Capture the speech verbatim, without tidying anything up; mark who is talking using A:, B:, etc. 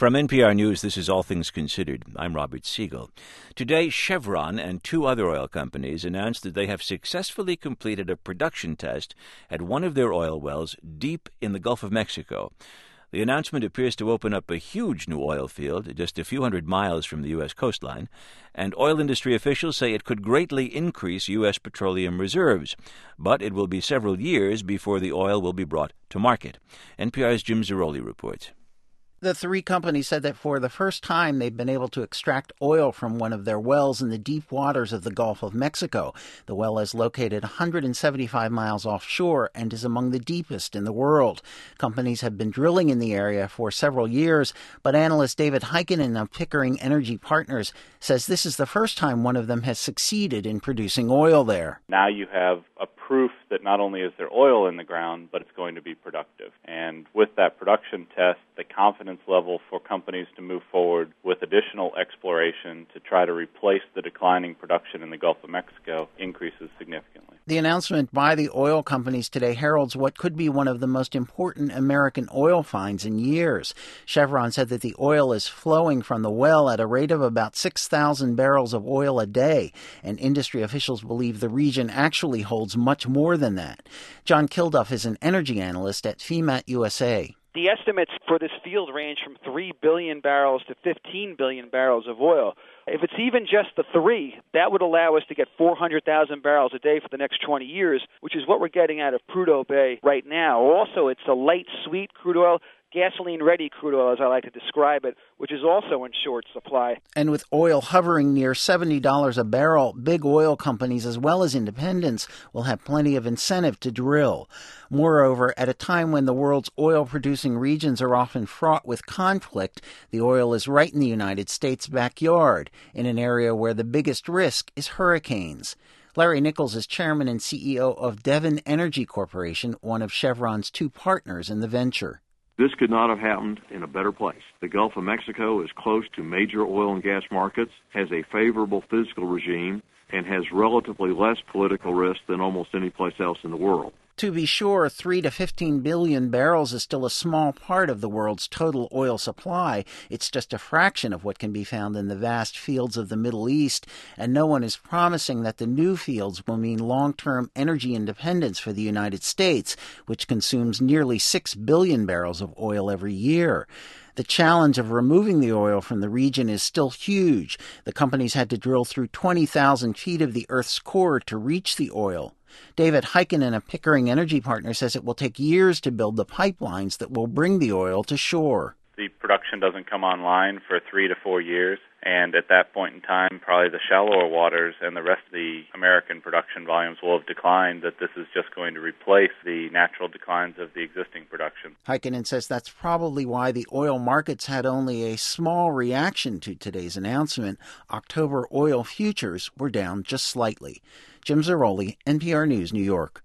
A: From N P R News, this is All Things Considered. I'm Robert Siegel. Today, Chevron and two other oil companies announced that they have successfully completed a production test at one of their oil wells deep in the Gulf of Mexico. The announcement appears to open up a huge new oil field just a few hundred miles from the U S coastline, and oil industry officials say it could greatly increase U S petroleum reserves. But it will be several years before the oil will be brought to market. N P R's Jim Zarroli reports.
B: The three companies said that for the first time they've been able to extract oil from one of their wells in the deep waters of the Gulf of Mexico. The well is located one hundred seventy-five miles offshore and is among the deepest in the world. Companies have been drilling in the area for several years, but analyst David Heikkinen of Pickering Energy Partners says this is the first time one of them has succeeded in producing oil there.
C: Now you have a proof that not only is there oil in the ground, but it's going to be productive. And with that production test, the confidence level for companies to move forward with additional exploration to try to replace the declining production in the Gulf of Mexico increases significantly.
B: The announcement by the oil companies today heralds what could be one of the most important American oil finds in years. Chevron said that the oil is flowing from the well at a rate of about six thousand barrels of oil a day, and industry officials believe the region actually holds much more than that. John Kilduff is an energy analyst at F E M A T U S A.
D: The estimates for this field range from three billion barrels to fifteen billion barrels of oil. If it's even just the three, that would allow us to get four hundred thousand barrels a day for the next twenty years, which is what we're getting out of Prudhoe Bay right now. Also, it's a light, sweet crude oil, gasoline-ready crude oil, as I like to describe it, which is also in short supply.
B: And with oil hovering near seventy dollars a barrel, big oil companies as well as independents will have plenty of incentive to drill. Moreover, at a time when the world's oil-producing regions are often fraught with conflict, the oil is right in the United States' backyard, in an area where the biggest risk is hurricanes. Larry Nichols is chairman and C E O of Devon Energy Corporation, one of Chevron's two partners in the venture.
E: This could not have happened in a better place. The Gulf of Mexico is close to major oil and gas markets, has a favorable fiscal regime, and has relatively less political risk than almost any place else in the world.
B: To be sure, three to fifteen billion barrels is still a small part of the world's total oil supply. It's just a fraction of what can be found in the vast fields of the Middle East, and no one is promising that the new fields will mean long-term energy independence for the United States, which consumes nearly six billion barrels of oil every year. The challenge of removing the oil from the region is still huge. The companies had to drill through twenty thousand feet of the Earth's core to reach the oil. David Heikkinen of Pickering Energy Partners says it will take years to build the pipelines that will bring the oil to shore.
C: The production doesn't come online for three to four years, and at that point in time, probably the shallower waters and the rest of the American production volumes will have declined, that this is just going to replace the natural declines of the existing production.
B: Heikkinen says that's probably why the oil markets had only a small reaction to today's announcement. October oil futures were down just slightly. Jim Zarroli, N P R News, New York.